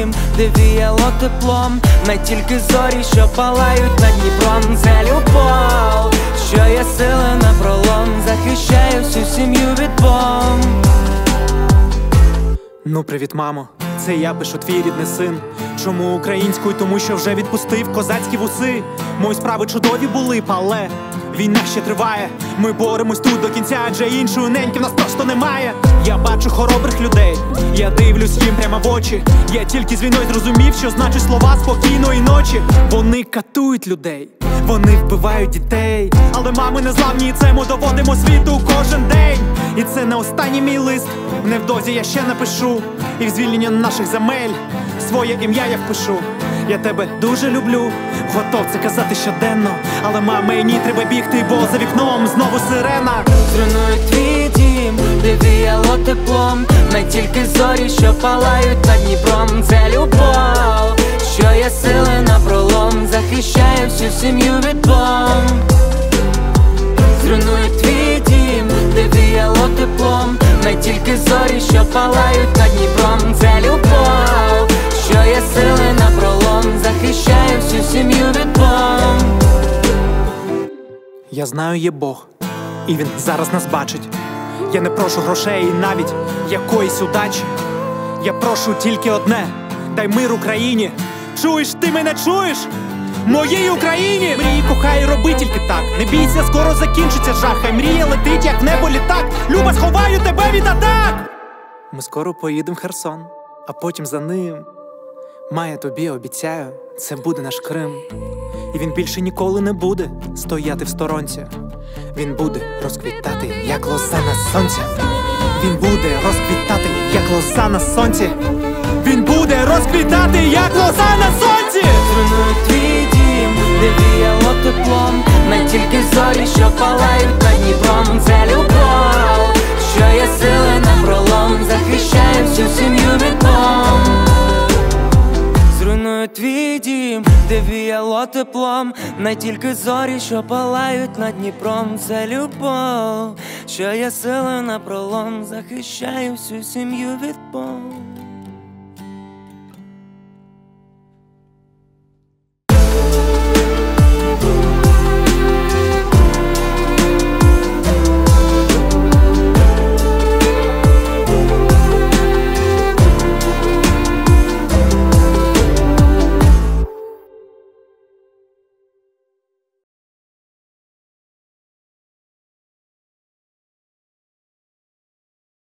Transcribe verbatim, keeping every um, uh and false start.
дім, де віяло теплом, не тільки зорі, що палають над Дніпром. Це любов, що є сили напролом, захищає всю сім'ю від бомб. Ну привіт, мамо, це я пишу, твій рідний син. Чому українською? Тому що вже відпустив козацькі вуси. Мої справи чудові були, але війна ще триває. Ми боремось тут до кінця, адже іншої неньки в нас просто немає. Я бачу хоробрих людей, я дивлюсь їм прямо в очі. Я тільки з війною зрозумів, що значить слова спокійної ночі. Вони катують людей, вони вбивають дітей, але мами не зламні, і це ми доводимо світу кожен день. І це не останній мій лист, невдовзі я ще напишу. І в звільнення наших земель своє ім'я я впишу. Я тебе дуже люблю, готов це казати щоденно, але мамі треба бігти, бо за вікном знову сирена. Зруйнують твій дім, де віяло теплом, не тільки зорі, що палають над Дніпром. Це любов, що є сили напролом, захищає всю сім'ю від бомб. Зруйнують твій дім, де віяло теплом, не тільки зорі, що палають над Дніпром. Це любов, що є сили напролом, захищає всю сім'ю від бомб. Я знаю, є Бог, і Він зараз нас бачить. Я не прошу грошей і навіть якоїсь удачі. Я прошу тільки одне: дай мир Україні. Чуєш, ти мене чуєш? Моїй Україні! Мрії, кохай, роби тільки так. Не бійся, скоро закінчиться жах. Хай мрія летить, як в небо літак. Люба, сховаю тебе від атак! Ми скоро поїдемо в Херсон, а потім за ним. Має тобі, обіцяю, це буде наш Крим. І він більше ніколи не буде стояти в сторонці. Він буде розквітати, як лоза на сонці. Він буде розквітати, як лоза на сонці. Він буде розквітати, як лоза на сонці. Зруйнують твій дім, де віяло теплом, не тільки зорі, що палають над Дніпром. Це любов, що є сили напролом, захищає всю сім'ю від бомб. Зруйнують твій дім, де віяло теплом, не тільки зорі, що палають над Дніпром. Це любов, що є сили напролом, захищає всю сім'ю від бомб.